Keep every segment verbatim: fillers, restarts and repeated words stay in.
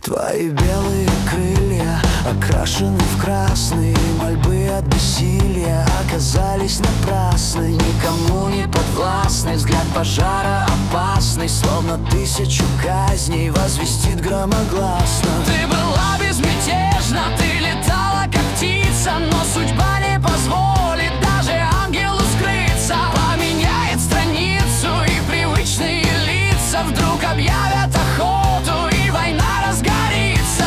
Твои белые крылья окрашены в красный, мольбы от бессилия оказались напрасны. Никому не подвластный взгляд пожара опасный, словно тысячу казней возвестит громогласно. Ты была безмятежна, ты летала как птица, но судьба не позволит даже ангелу скрыться. Поменяет страницу, и привычные лица вдруг объявят охоту, и война разгорится.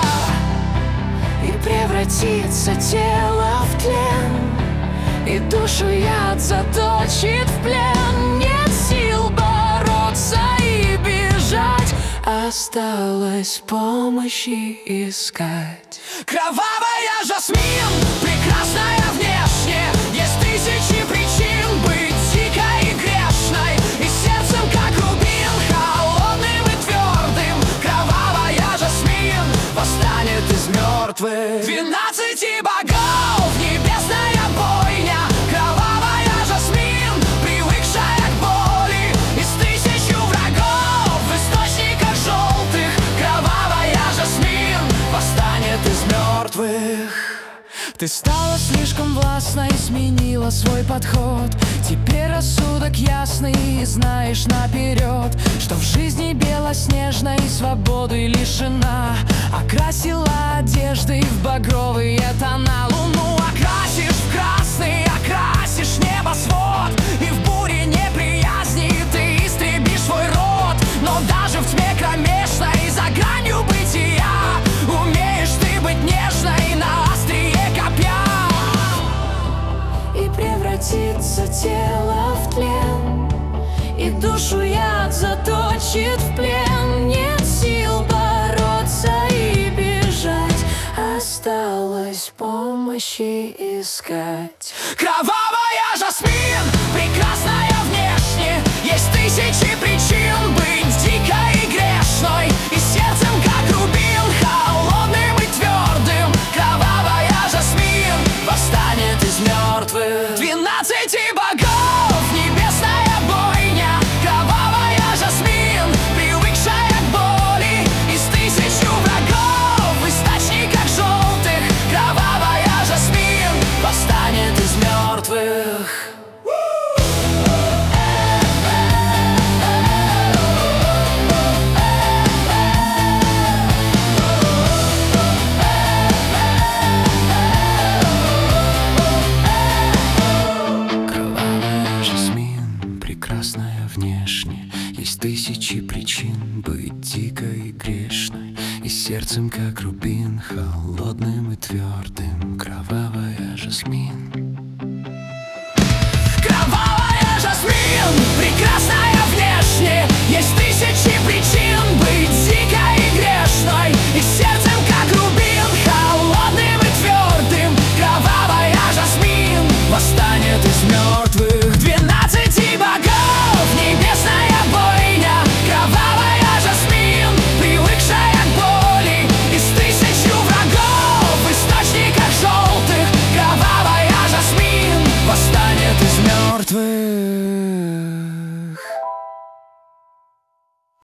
И превратится тело в тлен, и душу яд заточит в плен. Нет сил бороться и бежать, осталось помощи искать. Кровавая Жасмин, прекрасная внешне, есть тысячи причин быть дикой и грешной, и сердцем как рубин, холодным и твердым. Кровавая Жасмин восстанет из мертвых. Двенадцати богов, небесная бойня. Кровавая Жасмин, привыкшая к боли, из тысячу врагов, в источниках желтых. Кровавая Жасмин восстанет из мертвых. Ты стала слишком властной, сменила свой подход. Теперь рассудок ясный, и знаешь наперед, что в жизни белоснежной свободы лишена. Окрасила одежды в багровые тона, луну окрасишь в красный, окрасишь небосвод, и в буре неприязни ты истребишь свой род. Но даже в тьме кромешной, за гранью бытия, умеешь ты быть нежной на острие копья. И превратится тело в тлен, и душу яд заточит в плен. Нет сил бороться и бежать, осталось помощи искать. Кровавая Жасмин, прекрасная внешне, есть тысячи причин быть дикой и грешной, и сердцем как рубин, холодным и твердым. Кровавая Жасмин восстанет из мертвых. Двенадцати богов, небесная бойня. Кровавая Жасмин, привыкшая к боли, из тысячу врагов, в источниках желтых. Кровавая Жасмин восстанет из мертвых. Прекрасная внешне, есть тысячи причин быть дикой и грешной, и сердцем как рубин, холодным и твердым. Кровавая Жасмин.